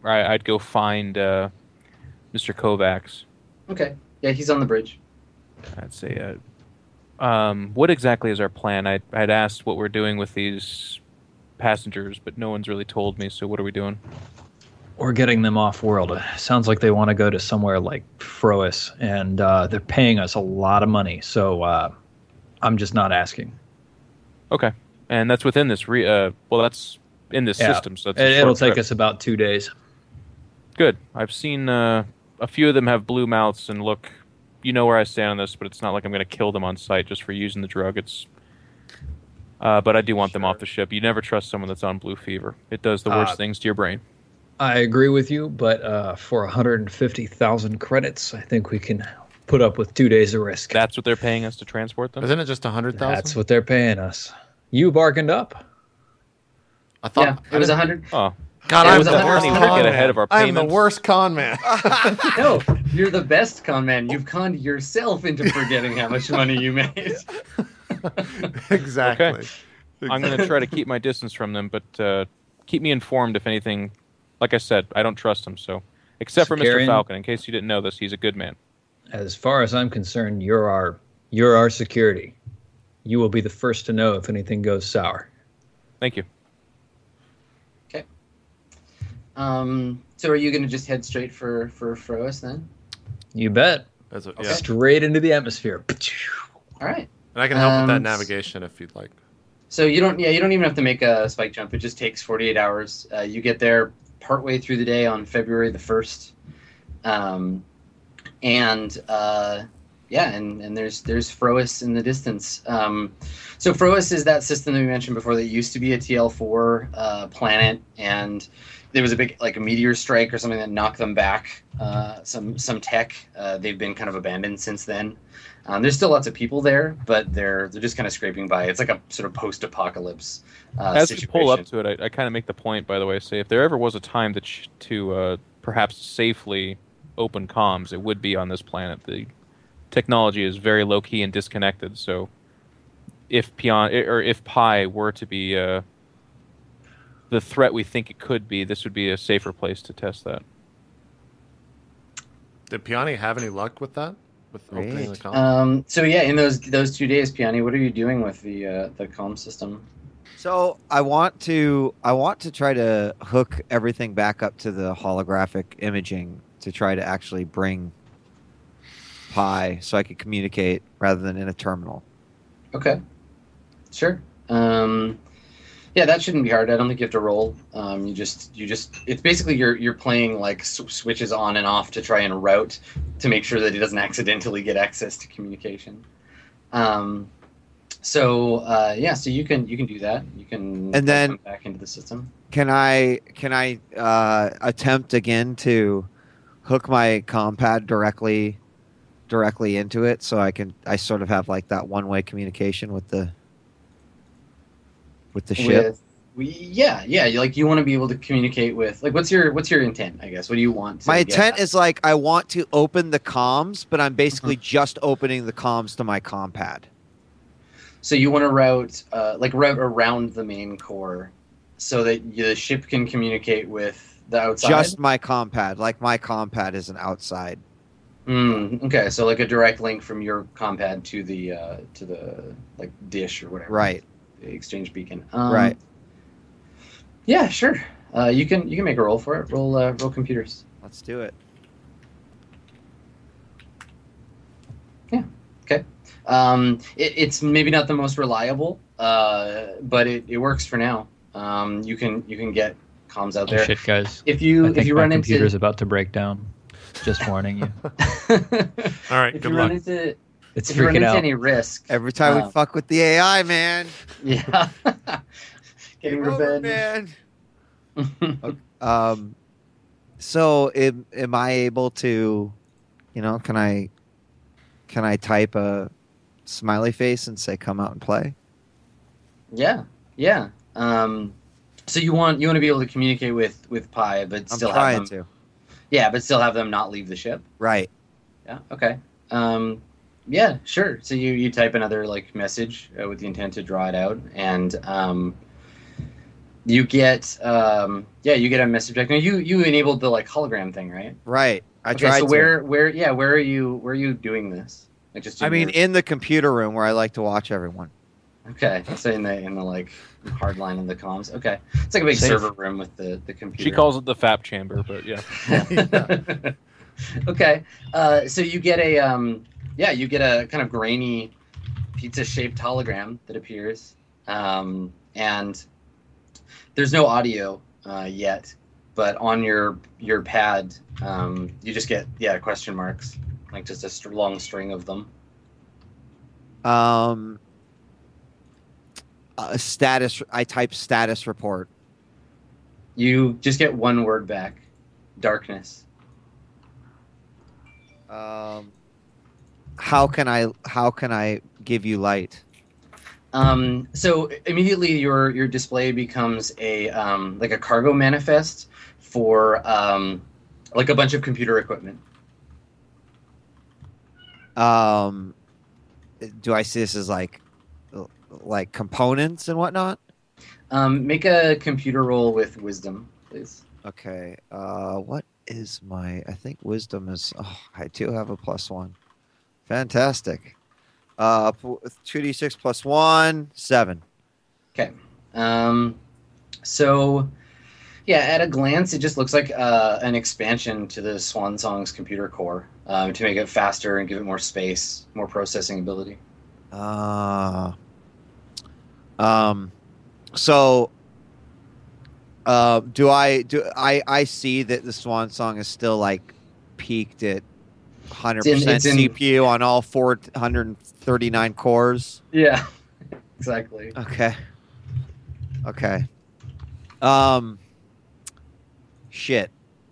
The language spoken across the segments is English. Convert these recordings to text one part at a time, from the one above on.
I'd go find Mr. Kovacs. Okay. Yeah, he's on the bridge. I'd say, what exactly is our plan? I'd asked what we're doing with these passengers, but no one's really told me. So what are we doing? We're getting them off world. Sounds like they want to go to somewhere like Frois, and they're paying us a lot of money. So I'm just not asking. Okay, and that's within this. Well, that's in this system, so it'll take us about 2 days. Good. I've seen a few of them have blue mouths, and look, you know where I stand on this, but it's not like I'm going to kill them on sight just for using the drug. But I do want them off the ship. You never trust someone that's on blue fever. It does the worst things to your brain. I agree with you, but for 150,000 credits, I think we can put up with 2 days of risk. That's what they're paying us to transport them? Isn't it just 100,000? That's what they're paying us. You bargained up. I thought it was 100. Oh. God, I'm the worst con man. Get ahead of our payments. I'm the worst con man. No, you're the best con man. You've conned yourself into forgetting how much money you made. Exactly. Okay. I'm going to try to keep my distance from them, but keep me informed if anything. Like I said, I don't trust him, so... Except for Mr. Falcon. In case you didn't know this, he's a good man. As far as I'm concerned, you're our security. You will be the first to know if anything goes sour. Thank you. Okay. So are you going to just head straight for Frois then? You bet. Straight into the atmosphere. All right. And I can help with that navigation if you'd like. So you don't even have to make a spike jump. It just takes 48 hours. You get there partway through the day on February the 1st. And there's Frois in the distance. So Frois is that system that we mentioned before that used to be a TL4 planet, and there was a big a meteor strike or something that knocked them back some tech. They've been kind of abandoned since then. There's still lots of people there, but they're just kind of scraping by. It's like a sort of post-apocalypse As situation. we pull up to it, I kind of make the point, by the way, say if there ever was a time to perhaps safely open comms, it would be on this planet. The technology is very low-key and disconnected, so if Pi were to be the threat we think it could be, this would be a safer place to test that. Did Piani have any luck with that? With opening the comm? So yeah, in those 2 days, Piani, what are you doing with the comm system? So I want to try to hook everything back up to the holographic imaging to try to actually bring Pi so I could communicate rather than in a terminal. Okay, sure. Yeah, that shouldn't be hard. I don't think you have to roll. You just it's basically you're playing like switches on and off to try and route to make sure that he doesn't accidentally get access to communication. So you can do that. You can and then come back into the system. Can I attempt again to hook my compad directly into it so I sort of have like that one-way communication with the ship? You want to be able to communicate with what's your intent, I guess? What do you want? My intent is I want to open the comms, but I'm basically just opening the comms to my compad. So you want to route around the main core so that the ship can communicate with the outside? Just my compad. Like my compad is an outside. Okay, so like a direct link from your compad to the dish or whatever. Right. The exchange beacon. Right. Yeah, sure. You can make a roll for it. Roll computers. Let's do it. Yeah. Okay. It's maybe not the most reliable, but it works for now. You can get comms out there. Shit, guys. If you run into computer's about to break down. Just warning you. All right. Good luck. It's if you run freaking into out. any risk Every time we fuck with the AI, man. Yeah. Getting revenge. Man. So am I able to, can I type a smiley face and say come out and play? Yeah. So you want to be able to communicate with Pi, but still have them. Yeah, but still have them not leave the ship. Right. Yeah. Okay. Yeah. Sure. So you type another message with the intent to draw it out, and You get you get a message back. Now you enabled the like hologram thing, right? Right. I Okay, tried so to. where are you doing this? Like just I in mean, your- in the computer room where I like to watch everyone. okay, so in the like hard line of the comms. Okay, it's like a big Safe. server room with the computer. She calls it the FAP chamber, but yeah. Okay, so you get a you get a kind of grainy pizza-shaped hologram that appears, and there's no audio yet, but on your pad, you just get question marks, like just a long string of them. Status. I type status report. You just get one word back: darkness. How can I give you light? So immediately your display becomes a like a cargo manifest for like a bunch of computer equipment. Do I see this as like components and whatnot? Make a computer roll with wisdom, please. Okay. What is my? I think wisdom is. Oh, I do have a +1. Fantastic. 2d6 plus 1, 7. Okay. So, yeah, at a glance, it just looks like an expansion to the Swan Song's computer core to make it faster and give it more space, more processing ability. So, do I see that the Swan Song is still like peaked at 100% it's in- CPU on all 439 cores? Yeah, exactly. Okay. Shit.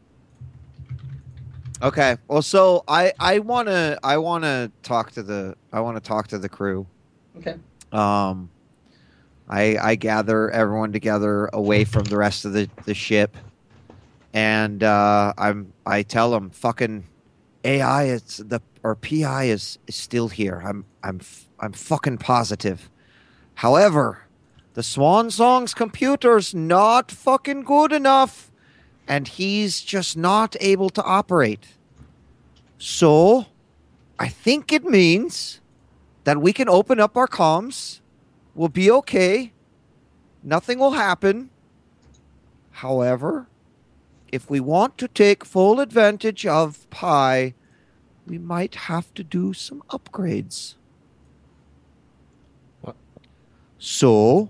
Okay. Well, so I wanna talk to the crew. Okay. I gather everyone together away from the rest of the ship, and I tell them fucking AI or PI is still here. I'm fucking positive. However, the Swan Song's computer's not fucking good enough, and he's just not able to operate. So, I think it means that we can open up our comms. We'll be okay. Nothing will happen. However, if we want to take full advantage of Pi, we might have to do some upgrades. What? So,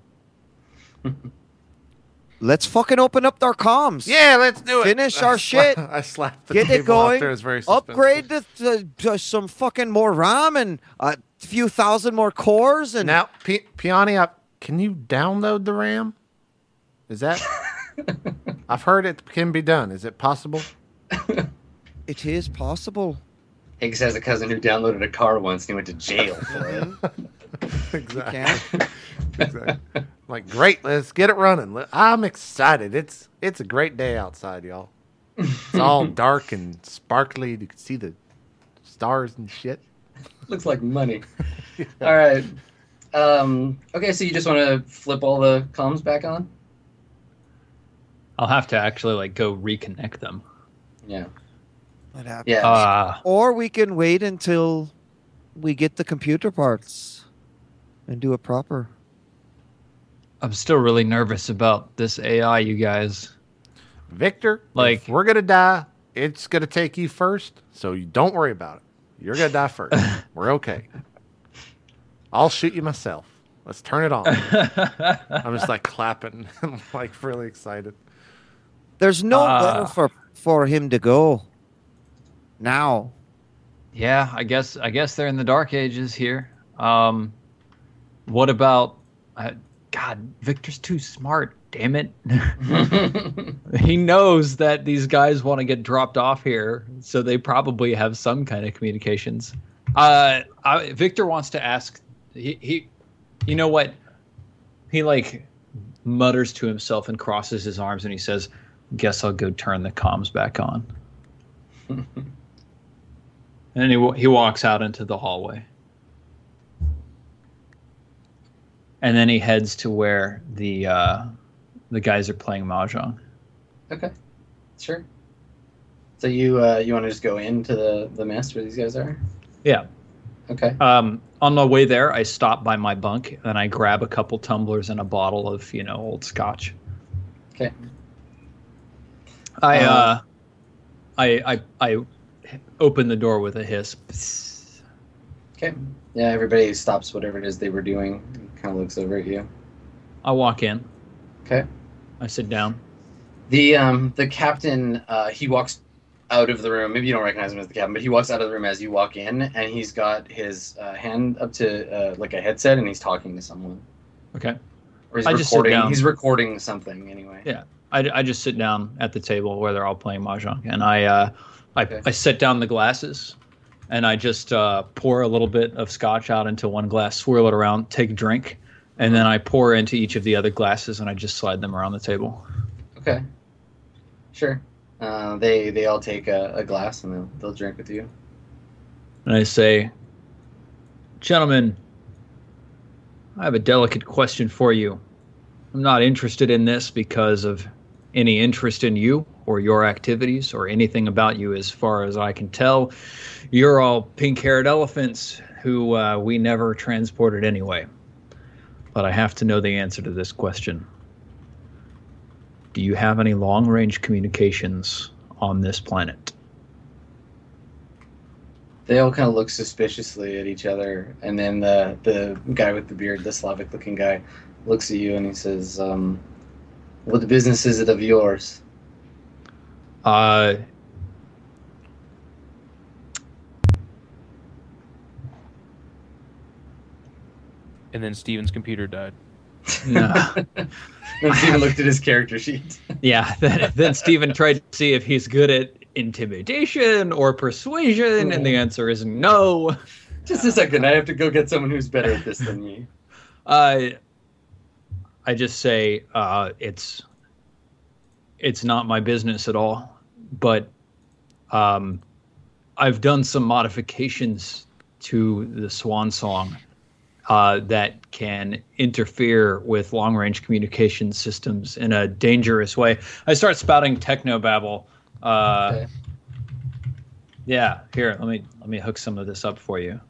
let's fucking open up our comms. Yeah, let's do it. Finish our shit. I slapped the Get it table going. after. It was very Upgrade suspenseful. to some fucking more RAM and a few thousand more cores. And Now, Piani, can you download the RAM? Is that? I've heard it can be done. Is it possible? it is possible. Higgs has a cousin who downloaded a car once and he went to jail for it. Exactly. Exactly. Like, great, let's get it running. I'm excited. It's a great day outside, y'all. It's all dark and sparkly. You can see the stars and shit. Looks like money. All right. Okay, so you just want to flip all the comms back on? I'll have to actually like go reconnect them. Yeah. What happened? Yeah. Or we can wait until we get the computer parts and do it proper. I'm still really nervous about this AI, you guys. Victor, Like- if we're going to die, it's going to take you first, so you don't worry about it. You're going to die first. We're okay. I'll shoot you myself. Let's turn it on. I'm just like clapping. I'm like really excited. There's nowhere for him to go now. Yeah, I guess they're in the dark ages here. What about God, Victor's too smart, damn it. He knows that these guys want to get dropped off here, so they probably have some kind of communications. Victor wants to ask he you know what? He like mutters to himself and crosses his arms and he says, "Guess I'll go turn the comms back on." And he walks out into the hallway. And then he heads to where the The guys are playing mahjong. Okay, sure. So you want to just go into the mess where these guys are? Yeah. Okay. On the way there, I stop by my bunk and I grab a couple tumblers and a bottle of old scotch. Okay. I open the door with a hiss. Psst. Okay. Yeah, everybody stops whatever it is they were doing. Kind of looks over at you. I walk in. Okay. I sit down. The captain, he walks out of the room. Maybe you don't recognize him as the captain, but he walks out of the room as you walk in, and he's got his hand up to like a headset, and he's talking to someone. Okay. Or he's I recording. just sit down. He's recording something anyway. Yeah. I just sit down at the table where they're all playing mahjong, and I set down the glasses, and I just pour a little bit of scotch out into one glass, swirl it around, take a drink, and then I pour into each of the other glasses, and I just slide them around the table. Okay. Sure. They all take a glass and they'll drink with you. And I say, gentlemen, I have a delicate question for you. I'm not interested in this because of any interest in you or your activities or anything about you as far as I can tell. You're all pink-haired elephants who we never transported anyway. But I have to know the answer to this question. Do you have any long-range communications on this planet? They all kind of look suspiciously at each other, and then the guy with the beard, the Slavic-looking guy, looks at you and he says, "What business is it of yours?" And then Steven's computer died. No. And Steven looked at his character sheet. Yeah, then Steven tried to see if he's good at intimidation or persuasion, and the answer is no. Just a second, I have to go get someone who's better at this than me. I just say it's not my business at all, but I've done some modifications to the Swan Song that can interfere with long-range communication systems in a dangerous way. I start spouting technobabble. Okay. Yeah, here, let me hook some of this up for you.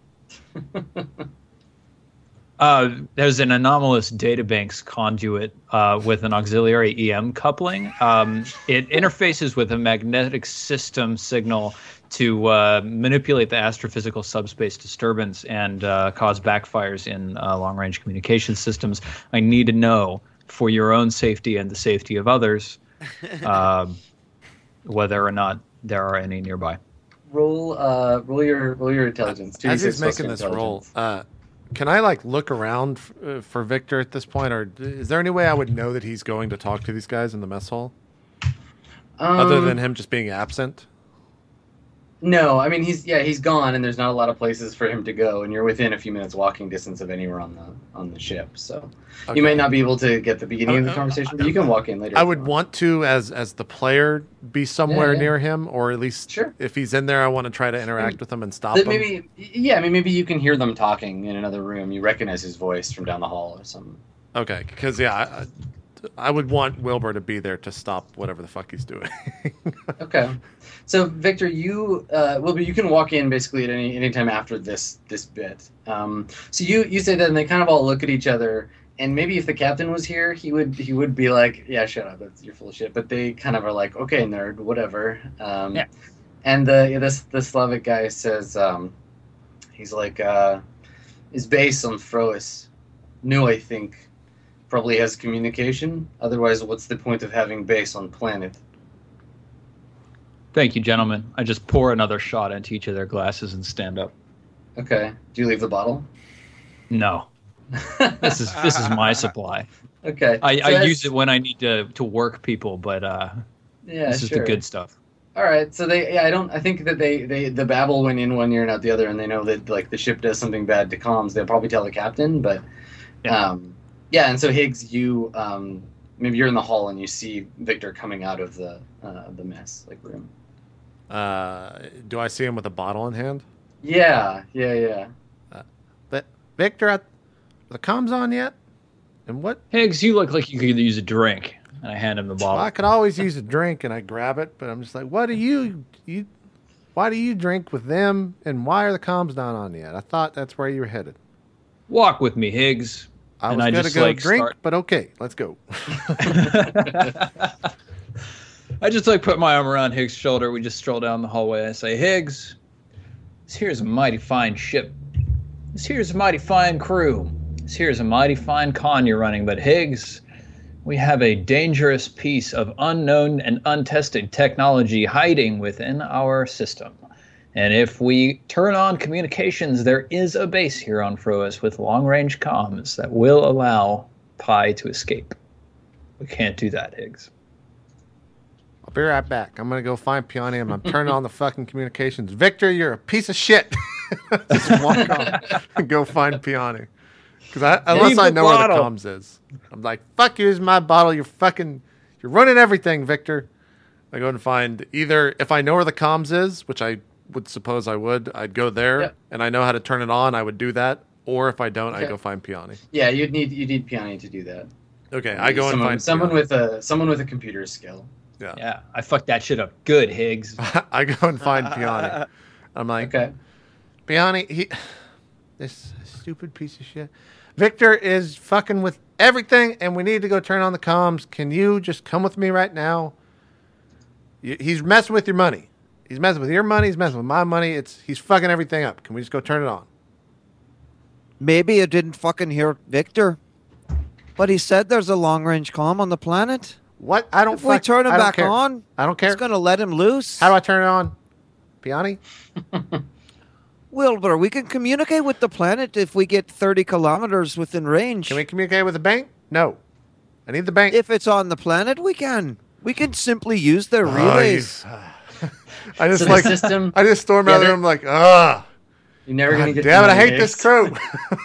There's an anomalous databanks conduit with an auxiliary EM coupling. It interfaces with a magnetic system signal to manipulate the astrophysical subspace disturbance and cause backfires in long-range communication systems. I need to know, for your own safety and the safety of others, whether or not there are any nearby. Roll your intelligence. As 2d6 he's plus making your this roll, intelligence. can I look around for Victor at this point, or is there any way I would know that he's going to talk to these guys in the mess hall, other than him just being absent? No, I mean he's gone, and there's not a lot of places for him to go, and you're within a few minutes walking distance of anywhere on the ship. So Okay. you might not be able to get the beginning of the conversation, but you can walk in later. I would want to, as the player, be somewhere Yeah. near him, or at least Sure. if he's in there, I want to try to interact with him and stop But him. maybe you can hear them talking in another room. You recognize his voice from down the hall or something. Okay, because I would want Wilbur to be there to stop whatever the fuck he's doing. Okay. So Victor, Wilbur, you can walk in basically at any time after this bit. So you say that, and they kind of all look at each other. And maybe if the captain was here, he would be like, "Yeah, shut up, you're full of shit." But they kind of are like, "Okay, nerd, whatever." Yeah. And the Slavic guy says, he's like, "Is base on Frois? No, I think. Probably has communication. Otherwise, what's the point of having base on planet?" Thank you, gentlemen. I just pour another shot into each of their glasses and stand up. Okay. Do you leave the bottle? No, this is my supply. Okay. I use it when I need to work people, but Yeah, this is sure. the good stuff. All right. So I think that the babble went in one ear and out the other, and they know that the ship does something bad to comms. They'll probably tell the captain, but yeah. And so Higgs, you maybe you're in the hall and you see Victor coming out of the mess room. Do I see him with a bottle in hand? Yeah. But Victor, are the comms on yet? And what? Higgs, you look like you could use a drink. and I hand him the Well, bottle. I could always use a drink, and I grab it, but I'm just like, why do you drink with them, and why are the comms not on yet? I thought that's where you were headed. Walk with me, Higgs. I And was I going to just, go like, drink, start- but okay, let's go. I just like put my arm around Higgs' shoulder. We just stroll down the hallway. I say, Higgs, this here's a mighty fine ship. This here's a mighty fine crew. This here's a mighty fine con you're running. But Higgs, we have a dangerous piece of unknown and untested technology hiding within our system. And if we turn on communications, there is a base here on Froas with long-range comms that will allow Pi to escape. We can't do that, Higgs. I'll be right back. I'm going to go find Peony, and I'm turning on the fucking communications. Victor, you're a piece of shit. Just walk off and go find Peony. Because unless I know where the comms is. I'm like, fuck you, here's my bottle. You're running everything, Victor. I go and find either, if I know where the comms is, which I would suppose I would, I'd go there, Yep. and I know how to turn it on, I would do that. Or if I don't, Okay. I go find Peony. Yeah, you'd need Peony to do that. Okay, I go and find someone Peony. with a computer skill. Yeah, I fucked that shit up good, Higgs. I go and find Peony. I'm like, Okay. Peony, this stupid piece of shit. Victor is fucking with everything, and we need to go turn on the comms. Can you just come with me right now? He's messing with your money. He's messing with your money. He's messing with my money. He's fucking everything up. Can we just go turn it on? Maybe you didn't fucking hear Victor, but he said there's a long-range comm on the planet. What? I don't. If we turn him I don't back care. on, I don't care. it's gonna let him loose. How do I turn it on? Peony? Wilbur, we can communicate with the planet if we get 30 kilometers within range. Can we communicate with the bank? No. I need the bank. If it's on the planet, we can. We can simply use their relays. I just So the like. system- I just storm out of the Yeah, room like, ah. You're never gonna get. Damn it! I Peony, hate this Higgs. crew.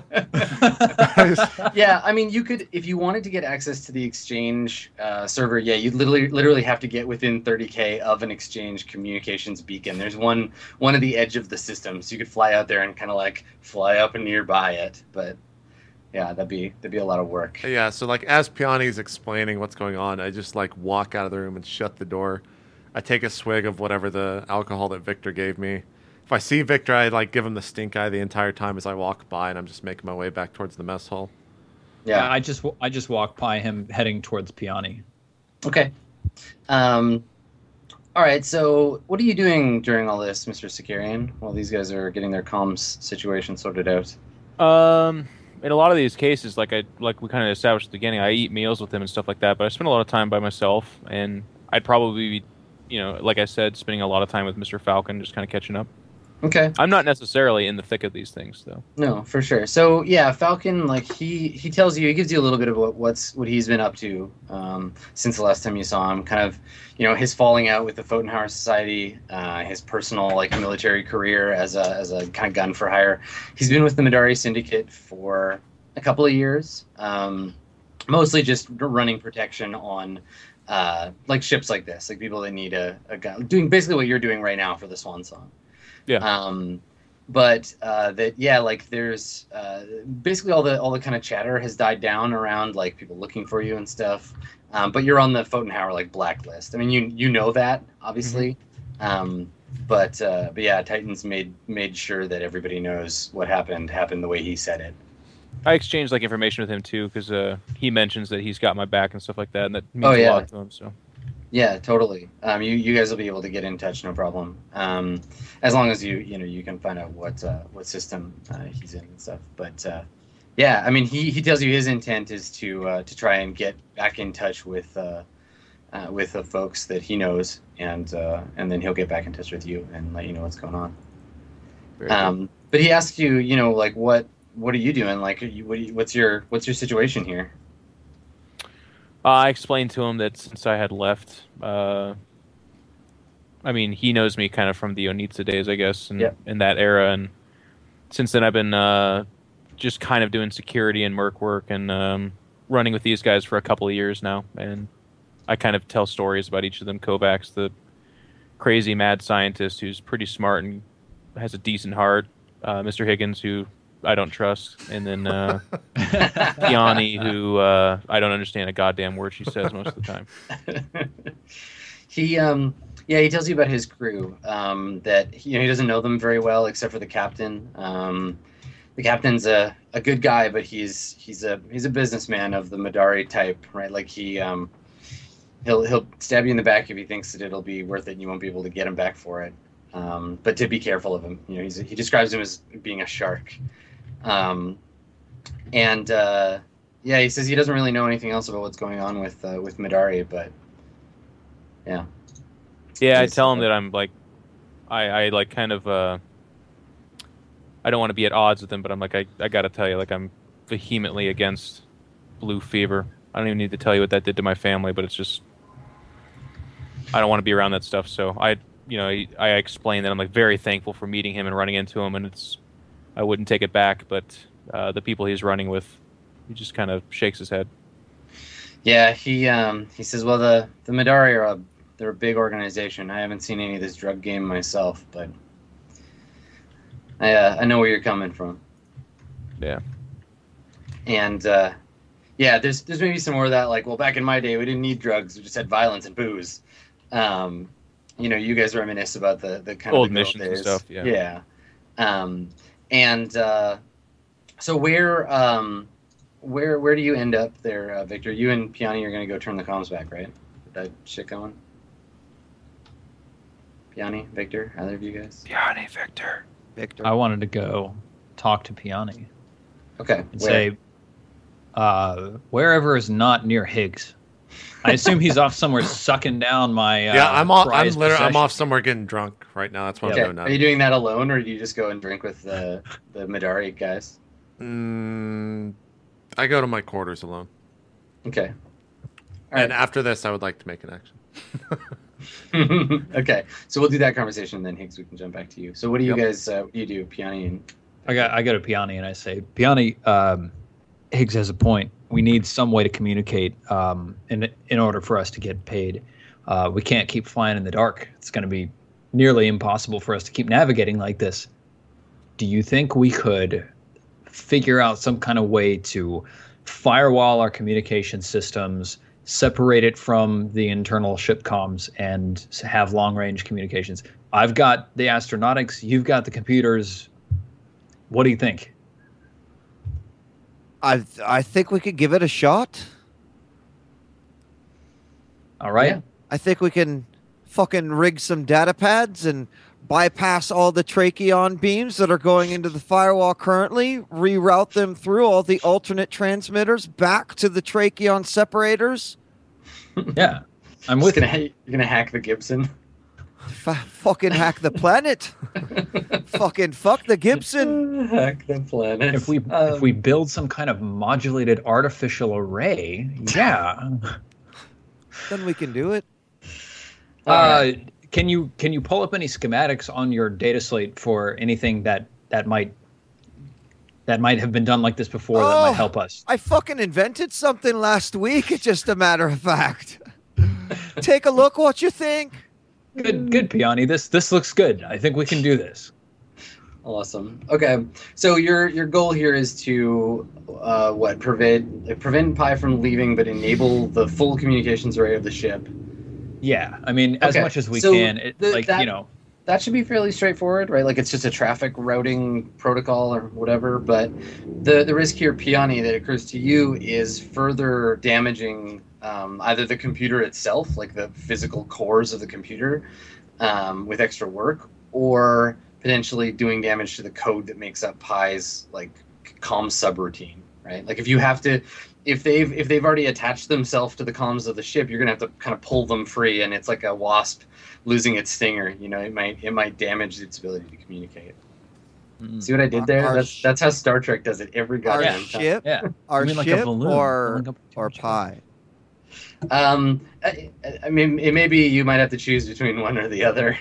Yeah, I mean, you could, if you wanted to get access to the exchange server, yeah, you'd literally have to get within 30K of an exchange communications beacon. There's one at the edge of the system, so you could fly out there and kind of like fly up and nearby it. But yeah, that'd be a lot of work. Yeah, so like as Peony's explaining what's going on, I just like walk out of the room and shut the door. I take a swig of whatever the alcohol that Victor gave me. If I see Victor, I like give him the stink eye the entire time as I walk by, and I'm just making my way back towards the mess hall. Yeah. I just walk by him heading towards Peony. Okay. All right. So, what are you doing during all this, Mr. Sicarian, while these guys are getting their comms situation sorted out? In a lot of these cases, like we kind of established at the beginning, I eat meals with him and stuff like that. But I spend a lot of time by myself, and I'd probably be, like I said, spending a lot of time with Mr. Falcon, just kind of catching up. Okay. I'm not necessarily in the thick of these things, though. No, for sure. So yeah, Falcon, like he tells you, he gives you a little bit of what he's been up to since the last time you saw him. Kind of, his falling out with the Pfotenhauer Society, his personal like military career as a kind of gun for hire. He's been with the Midari Syndicate for a couple of years, mostly just running protection on like ships like this, like people that need a gun, doing basically what you're doing right now for the Swan Song. Yeah. But like there's basically all the kind of chatter has died down around like people looking for you and stuff. But you're on the Pfotenhauer like blacklist. I mean, you know that obviously. But yeah, Titans made sure that everybody knows what happened the way he said it. I exchanged like information with him too, because he mentions that he's got my back and stuff like that, and that means Oh, a yeah. lot to him. So. Yeah, totally. You guys will be able to get in touch, no problem. As long as you can find out what system he's in and stuff. But yeah, I mean, he tells you his intent is to try and get back in touch with the folks that he knows, and then he'll get back in touch with you and let you know what's going on. Very good. But he asks you, like what are you doing? Like, what's your situation here? I explained to him that since I had left, I mean, he knows me kind of from the Onitsa days, I guess, and Yeah. in that era. And since then, I've been just kind of doing security and merc work and running with these guys for a couple of years now. And I kind of tell stories about each of them. Kovacs, the crazy mad scientist who's pretty smart and has a decent heart. Mr. Higgins, who I don't trust, and then Piani, who I don't understand a goddamn word she says most of the time. He he tells you about his crew, that he doesn't know them very well except for the captain. The captain's a good guy, but he's a businessman of the Madari type, right? Like he'll stab you in the back if he thinks that it'll be worth it and you won't be able to get him back for it. But to be careful of him, he describes him as being a shark. He says he doesn't really know anything else about what's going on with Madari, but yeah. Yeah, I tell him that I'm like, I like kind of, I don't want to be at odds with him, but I'm like, I got to tell you, like, I'm vehemently against blue fever. I don't even need to tell you what that did to my family, but it's just, I don't want to be around that stuff. So I explained that I'm like very thankful for meeting him and running into him, and I wouldn't take it back, but the people he's running with, he just kind of shakes his head. Yeah, he says, well, the Madari they're a big organization. I haven't seen any of this drug game myself, but I know where you're coming from. Yeah. And there's maybe some more of that, like, well, back in my day we didn't need drugs, we just had violence and booze. You guys reminisce about the kind old of missions and stuff. Yeah. So where do you end up there, Victor? You and Piani are going to go turn the comms back, right? Is that shit going? Piani, Victor, either of you guys? Piani, Victor. I wanted to go talk to Piani. Okay. And say, wherever is not near Higgs. I assume he's off somewhere sucking down my. I'm off somewhere getting drunk right now. That's what I'm doing now. Are you doing that alone, or do you just go and drink with the Madari guys? I go to my quarters alone. Okay. And after this, I would like to make an action. Okay, so we'll do that conversation, and then Higgs, we can jump back to you. So what do you guys? What do you do, Piani? And I go to Piani and I say, Piani, Higgs has a point. We need some way to communicate in order for us to get paid. We can't keep flying in the dark. It's going to be nearly impossible for us to keep navigating like this. Do you think we could figure out some kind of way to firewall our communication systems, separate it from the internal ship comms, and have long-range communications? I've got the astronautics. You've got the computers. What do you think? I think we could give it a shot. All right. Yeah. I think we can fucking rig some data pads and bypass all the tracheon beams that are going into the firewall currently, reroute them through all the alternate transmitters back to the tracheon separators. Yeah, I'm with you. You're gonna hack the Gibson. Fucking hack the planet. Fucking fuck the Gibson. Hack the planet. If we build some kind of modulated artificial array, yeah. Then we can do it. Can you pull up any schematics on your data slate for anything that might have been done like this before that might help us? I fucking invented something last week. It's just a matter of fact. Take a look. What you think? Good, Piani. This looks good. I think we can do this. Awesome. Okay, so your goal here is to prevent Pi from leaving, but enable the full communications array of the ship. Yeah, I mean, as much as we can. That should be fairly straightforward, right? Like, it's just a traffic routing protocol or whatever. But the risk here, Piani, that occurs to you is further damaging either the computer itself, like the physical cores of the computer, with extra work, or potentially doing damage to the code that makes up Pi's like comm subroutine, right? Like, if they've already attached themselves to the comms of the ship, you're gonna have to kind of pull them free, and it's like a wasp losing its stinger. It might damage its ability to communicate. See what I did there? That's how Star Trek does it every goddamn time. Ship? Yeah. Our like ship a balloon, or Pi? I mean, it may be you might have to choose between one or the other.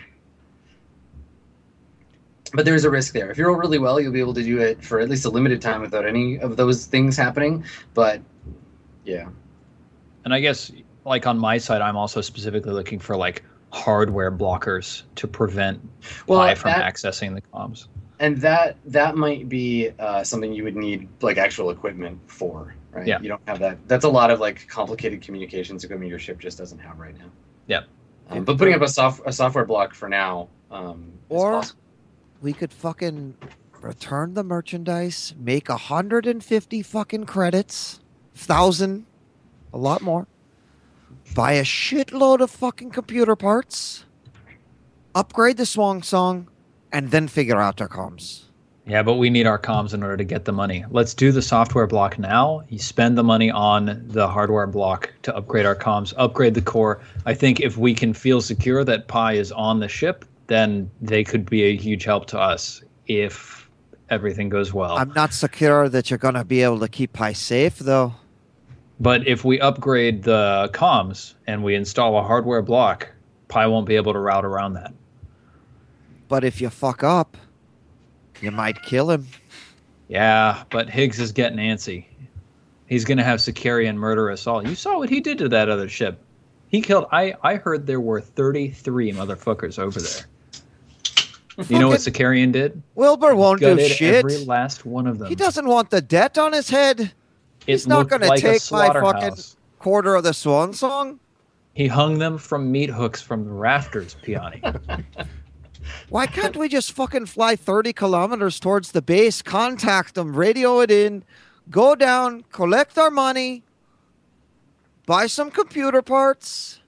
But there's a risk there. If you roll really well, you'll be able to do it for at least a limited time without any of those things happening. But, yeah. And I guess, like, on my side, I'm also specifically looking for, like, hardware blockers to prevent Pi from accessing the comms. And that might be something you would need like actual equipment for, right? Yeah. You don't have that. That's a lot of like complicated communications equipment your ship just doesn't have right now. Yeah. But putting up a software block for now, is Or possible. we could fucking return the merchandise, make 150 fucking credits, 1,000, a lot more, buy a shitload of fucking computer parts, upgrade the Swan Song, and then figure out our comms. Yeah, but we need our comms in order to get the money. Let's do the software block now. You spend the money on the hardware block to upgrade our comms, upgrade the core. I think if we can feel secure that Pi is on the ship, then they could be a huge help to us if everything goes well. I'm not secure that you're going to be able to keep Pi safe, though. But if we upgrade the comms and we install a hardware block, Pi won't be able to route around that. But if you fuck up, you might kill him. Yeah, but Higgs is getting antsy. He's going to have Sicarian murder us all. You saw what he did to that other ship. He killed... I heard there were 33 motherfuckers over there. You know what Sicarian did? Wilbur won't do Gutted shit. every last one of them. He doesn't want the debt on his head. He's It not looked going to like a take my fucking slaughterhouse. quarter of the Swan Song. He hung them from meat hooks from the rafters, Piani. Why can't we just fucking fly 30 kilometers towards the base, contact them, radio it in, go down, collect our money, buy some computer parts?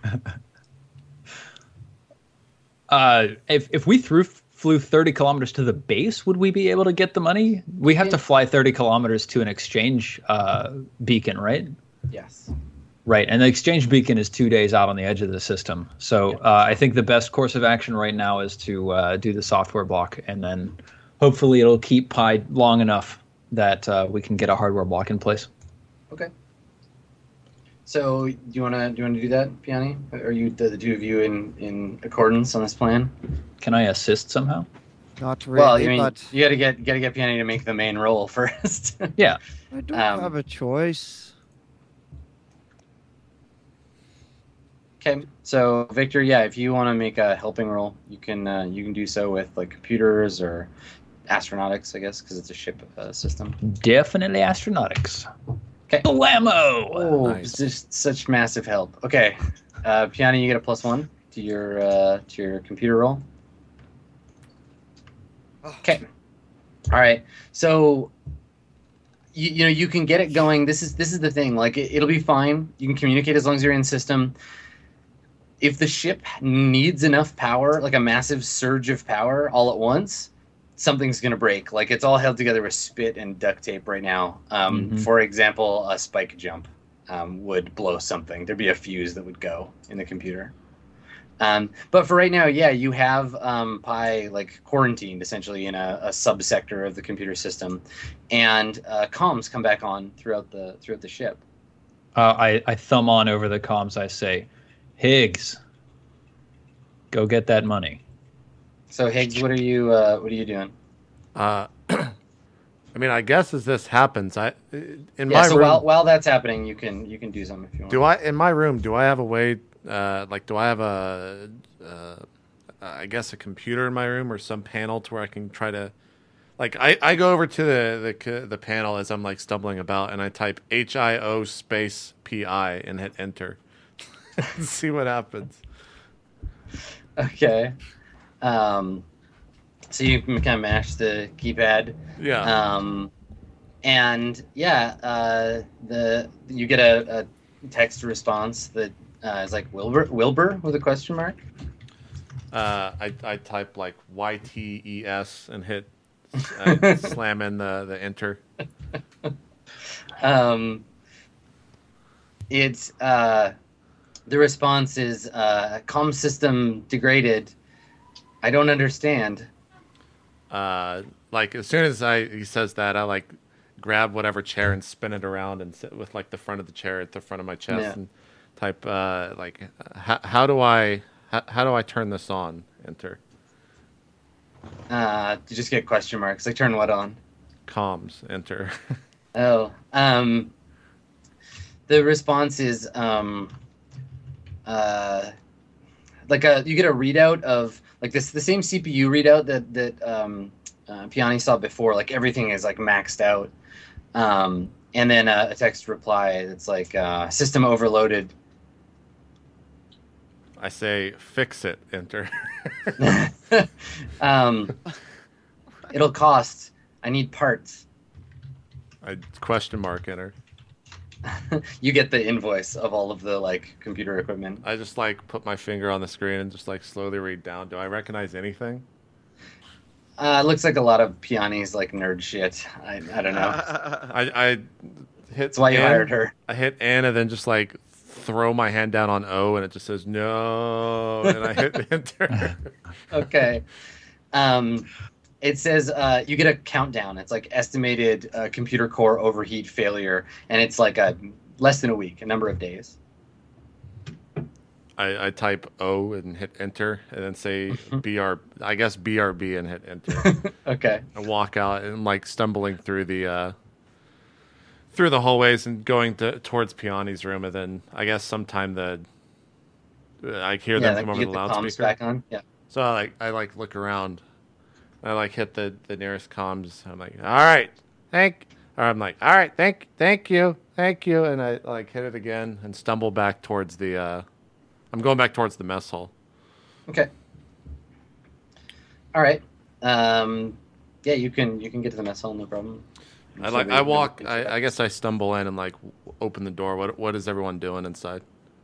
If we flew 30 kilometers to the base, would we be able to get the money? We have to fly 30 kilometers to an exchange beacon, right? Yes. Right, and the exchange beacon is 2 days out on the edge of the system. So I think the best course of action right now is to do the software block, and then hopefully it'll keep Pi long enough that we can get a hardware block in place. Okay. So do you wanna do that, Piani? Are you the two of you in accordance on this plan? Can I assist somehow? Not really, Well, I mean, but you gotta get Piani to make the main role first. Yeah. I don't um, have a choice. Okay, so Victor, yeah, if you want to make a helping role, you can do so with like computers or astronautics, I guess, because it's a ship system. Definitely astronautics. Okay. Blammo! Oh, Nice. it's just such massive help. Okay, Piani, you get a +1 to your computer roll. Okay. All right. So you know you can get it going. This is the thing. Like it'll be fine. You can communicate as long as you're in system. If the ship needs enough power, like a massive surge of power all at once, something's going to break. Like it's all held together with spit and duct tape right now. For example, a spike jump would blow something. There'd be a fuse that would go in the computer. But for right now, yeah, you have Pi like quarantined essentially in a subsector of the computer system, and comms come back on throughout the ship. I thumb on over the comms. I say, Higgs, go get that money. So Higgs, what are you doing? I mean, I guess as this happens, my So room. while that's happening, you can do something if you want. In my room? Do I have a way? Do I have I guess a computer in my room or some panel to where I can try to, like, I go over to the panel as I'm like stumbling about and I type HIO space PI and hit enter. See what happens. Okay. So you can kind of mash the keypad. Yeah. And yeah, you get a text response that is like Wilbur with a question mark. I type like YTES and hit slam in the enter. It's the response is comm system degraded. I don't understand. Like as soon as he says that, I like grab whatever chair and spin it around and sit with like the front of the chair at the front of my chest Yeah. and type how do I turn this on? Enter. You just get question marks. Like turn what on? Comms. Enter. Oh, the response is like you get a readout of like the same CPU readout that Piani saw before, like everything is like maxed out. And then a text reply that's like system overloaded. I say fix it. Enter. It'll cost. I need parts. I question mark enter. You get the invoice of all of the like computer equipment. I just like put my finger on the screen and just like slowly read down. Do I recognize anything? It looks like a lot of Piani's like nerd shit. I don't know. I hit. That's why you N, hired her. I hit N and then just like throw my hand down on O and it just says no, and I hit enter. Okay. It says you get a countdown. It's like estimated computer core overheat failure, and it's like less than a week, a number of days. I type O and hit enter, and then say I guess BRB and hit enter. Okay. I walk out and like stumbling through the hallways and going towards Piani's room, and then I guess sometime I hear them like come over you the get the comms loudspeaker. back on. Yeah. So I look around. I like hit the nearest comms. I'm like, all right, I'm like, all right, thank you, and I like hit it again and stumble back towards the. I'm going back towards the mess hall. Okay. All right. Yeah, you can get to the mess hall, no problem. I guess I stumble in and like open the door. What is everyone doing inside?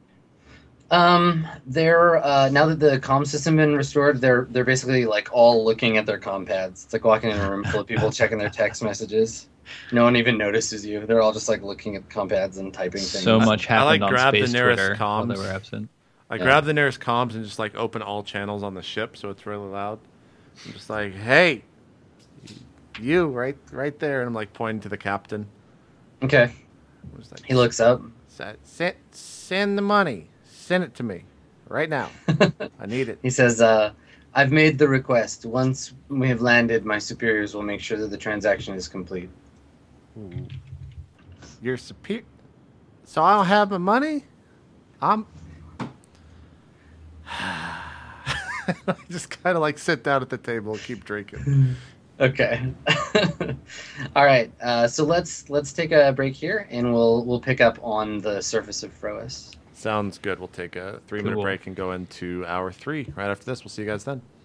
They're now that the comm system been restored, they're basically like all looking at their comm pads. It's like walking in a room full of people checking their text messages. No one even notices you. They're all just like looking at the comm pads and typing things. So much happened on grab the Space nearest Twitter while comms. they were absent. I grab the nearest comms and just like open all channels on the ship so it's really loud. I'm just like, hey, you right there, and I'm like pointing to the captain. Okay. I'm just like, He looks up. Send the money. Send it to me right now. I need it. He says, I've made the request. Once we have landed, my superiors will make sure that the transaction is complete. Ooh. Your superior. So I don't have my money? I just kind of like sit down at the table and keep drinking. Okay. All right. So let's take a break here, and we'll pick up on the surface of Frois. Sounds good. We'll take a 3-minute Cool. break and go into hour 3. Right after this, we'll see you guys then.